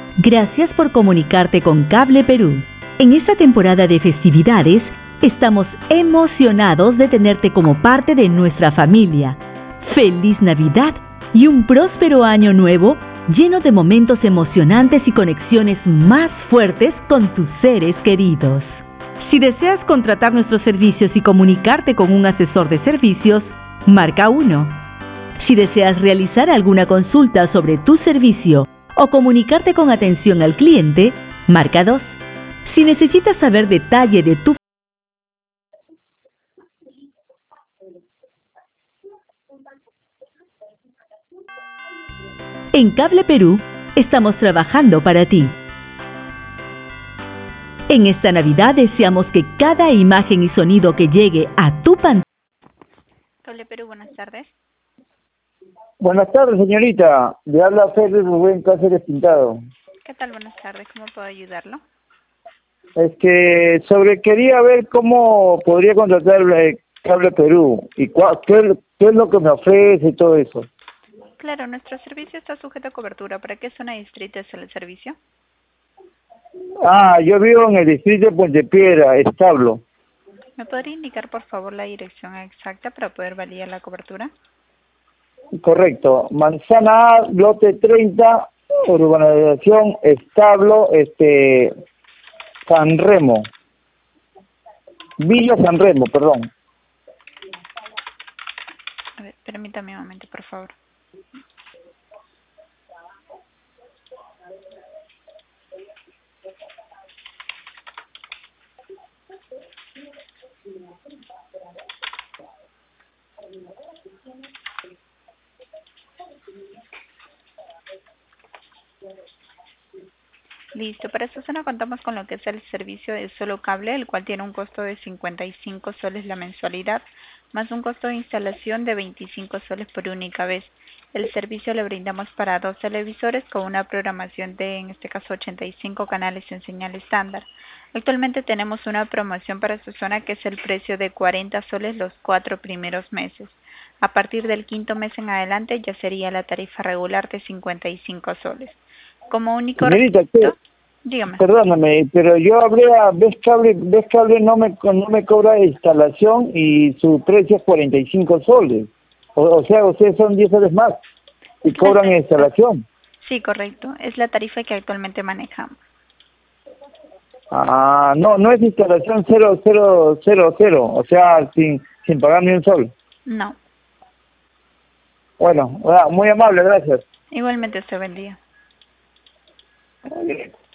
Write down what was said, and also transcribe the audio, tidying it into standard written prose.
Gracias por comunicarte con Cable Perú. En esta temporada de festividades, estamos emocionados de tenerte como parte de nuestra familia. ¡Feliz Navidad y un próspero año nuevo lleno de momentos emocionantes y conexiones más fuertes con tus seres queridos! Si deseas contratar nuestros servicios y comunicarte con un asesor de servicios, marca 1. Si deseas realizar alguna consulta sobre tu servicio o comunicarte con atención al cliente, marca 2. Si necesitas saber detalle de tu... En Cable Perú, estamos trabajando para ti. En esta Navidad deseamos que cada imagen y sonido que llegue a tu pantalla... Cable Perú, buenas tardes. Buenas tardes, señorita. Le habla Félix Rubén Cáceres Pintado. ¿Qué tal? Buenas tardes. ¿Cómo puedo ayudarlo? Quería ver cómo podría contratar Cable Perú y qué es lo que me ofrece y todo eso. Claro, nuestro servicio está sujeto a cobertura. ¿Para qué zona de distrito es el servicio? Yo vivo en el distrito de Puente Piedra, Establo. ¿Me podría indicar, por favor, la dirección exacta para poder validar la cobertura? Correcto. Manzana A, lote 30, urbanización Establo, San Remo. Villa San Remo, perdón. A ver, permítame un momento, por favor. Listo, para esta zona contamos con lo que es el servicio de solo cable, el cual tiene un costo de 55 soles la mensualidad, más un costo de instalación de 25 soles por única vez. El servicio le brindamos para 2 televisores con una programación de, en este caso, 85 canales en señal estándar. Actualmente tenemos una promoción para esta zona que es el precio de 40 soles los 4 primeros meses. A partir del 5.º mes en adelante ya sería la tarifa regular de 55 soles. Como único Señorita, requisito, dígame. perdóname, pero yo hablé a Ves Cable no me cobra instalación y su precio es 45 soles. O sea, ustedes son 10 soles más y cobran instalación. Sí, correcto. Es la tarifa que actualmente manejamos. No es instalación 0, o sea, sin pagar ni un sol. No. Bueno, muy amable, gracias. Igualmente, usted buen día.